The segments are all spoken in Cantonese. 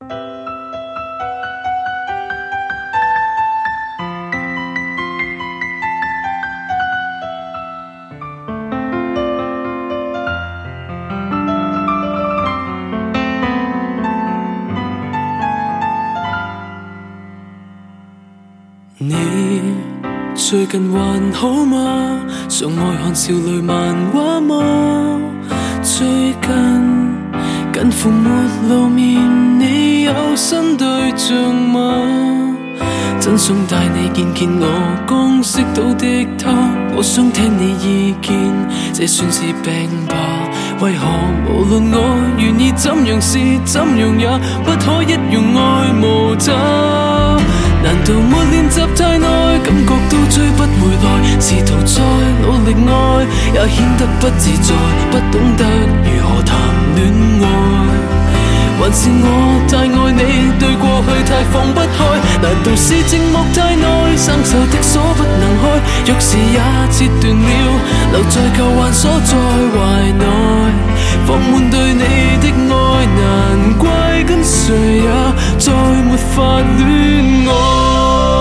你最近還好嗎？常愛看少女漫畫嗎？最近近乎沒露面，你有新對象嗎？真想帶你見見我剛識到的他，我想聽你意見，這算是病吧？為何無論我願意怎樣試怎樣也不可一樣愛無他？難道沒練習太耐，感覺都追不回來？試圖再努力愛，也顯得不自在，不懂得如何談戀愛。還是我太愛你，對過去太放不開？難道是寂寞太耐，生鏽的鎖不能開？鑰匙也切斷了，留在舊患鎖在懷內，放滿對你的愛，難怪跟誰也再沒法戀愛。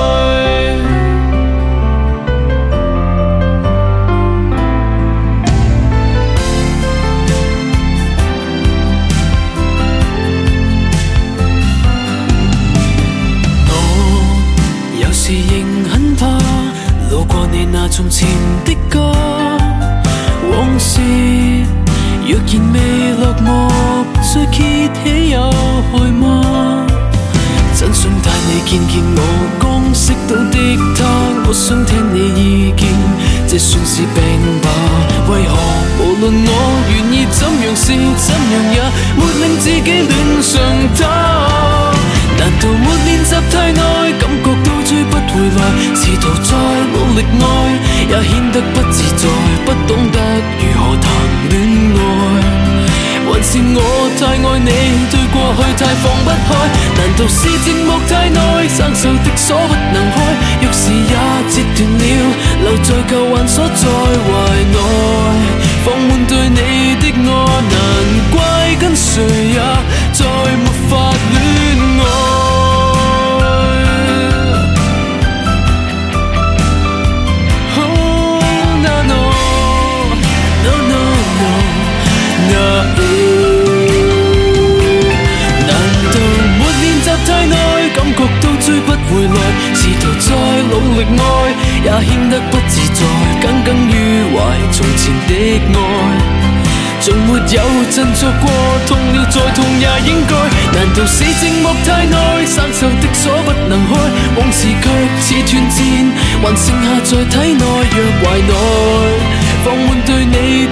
仍很怕路過你那從前的家，往事若然未落幕，再揭起有害嗎？真想帶你見見我剛識到的他，我想聽你意見，這算是病吧？為何無論我願意怎樣試怎樣也沒令自己戀上他？難道沒練習太耐，感覺都追不回來？試圖再努力愛，也顯得不自在，不懂得如何談戀愛。還是我太愛你，對過去太放不開？難道是寂寞太耐，生鏽的鎖不能開？鑰匙也切斷了，留在舊患鎖在懷內，放滿對你的愛，難怪跟誰也再沒法戀愛。感覺都追不回來，試圖再努力愛，也顯得不自在，耿耿於懷從前的愛，從沒有振作過，痛了再痛也應該。難道是寂寞太耐，生鏽的鎖不能開？往事卻似斷箭，還剩下在體內若懷內，放滿對你